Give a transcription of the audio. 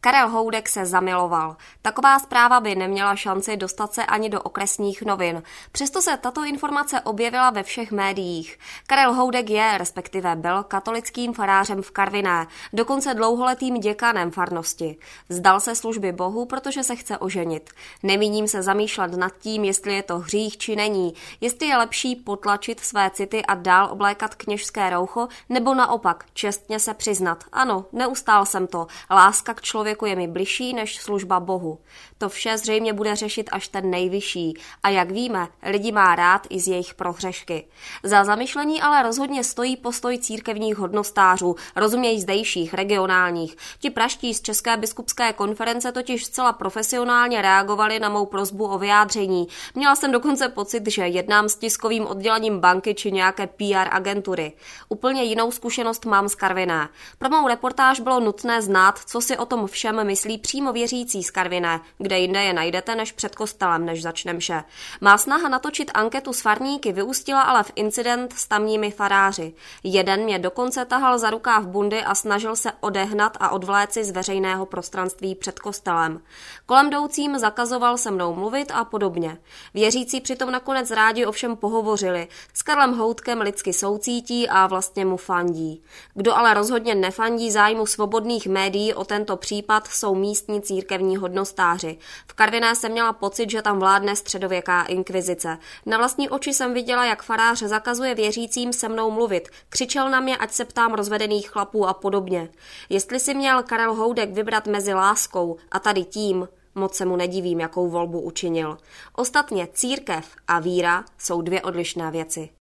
Karel Houdek se zamiloval. Taková zpráva by neměla šanci dostat se ani do okresních novin. Přesto se tato informace objevila ve všech médiích. Karel Houdek je, respektive byl, katolickým farářem v Karviné, dokonce dlouholetým děkanem farnosti. Vzdal se služby Bohu, protože se chce oženit. Nemíním se zamýšlet nad tím, jestli je to hřích či není, jestli je lepší potlačit své city a dál oblékat kněžské roucho, nebo naopak čestně se přiznat. Ano, neustál jsem to. Láska k člověku je mi bližší než služba Bohu. To vše zřejmě bude řešit až ten nejvyšší. A jak víme, lidi má rád i z jejich prohřešky. Za zamyšlení ale rozhodně stojí postoj církevních hodnostářů, rozumějí zdejších, regionálních. Ti praští z České biskupské konference totiž zcela profesionálně reagovali na mou prosbu o vyjádření. Měla jsem dokonce pocit, že jednám s tiskovým oddělením banky či nějaké PR agentury. Úplně jinou zkušenost mám z Karviné. Pro mou reportáž bylo nutné znát, co si o tom všem myslí přímo věřící z Karviné, kde jinde je najdete než před kostelem, než začne mše. Má snaha natočit anketu s farníky vyústila ale v incident s tamními faráři. Jeden mě dokonce tahal za rukáv bundy a snažil se odehnat a odvléci z veřejného prostranství před kostelem. Kolem jdoucím zakazoval se mnou mluvit a podobně. Věřící přitom nakonec rádi ovšem pohovořili. S Karlem Houdkem lidsky soucítí a vlastně mu fandí. Kdo ale rozhodně nefandí zájmu svobodných médií o tento případ, jsou místní církevní hodnostáři. V Karviné jsem měla pocit, že tam vládne středověká inkvizice. Na vlastní oči jsem viděla, jak farář zakazuje věřícím se mnou mluvit. Křičel na mě, ať se ptám rozvedených chlapů a podobně. Jestli si měl Karel Houdek vybrat mezi láskou a tady tím, moc se mu nedivím, jakou volbu učinil. Ostatně církev a víra jsou dvě odlišné věci.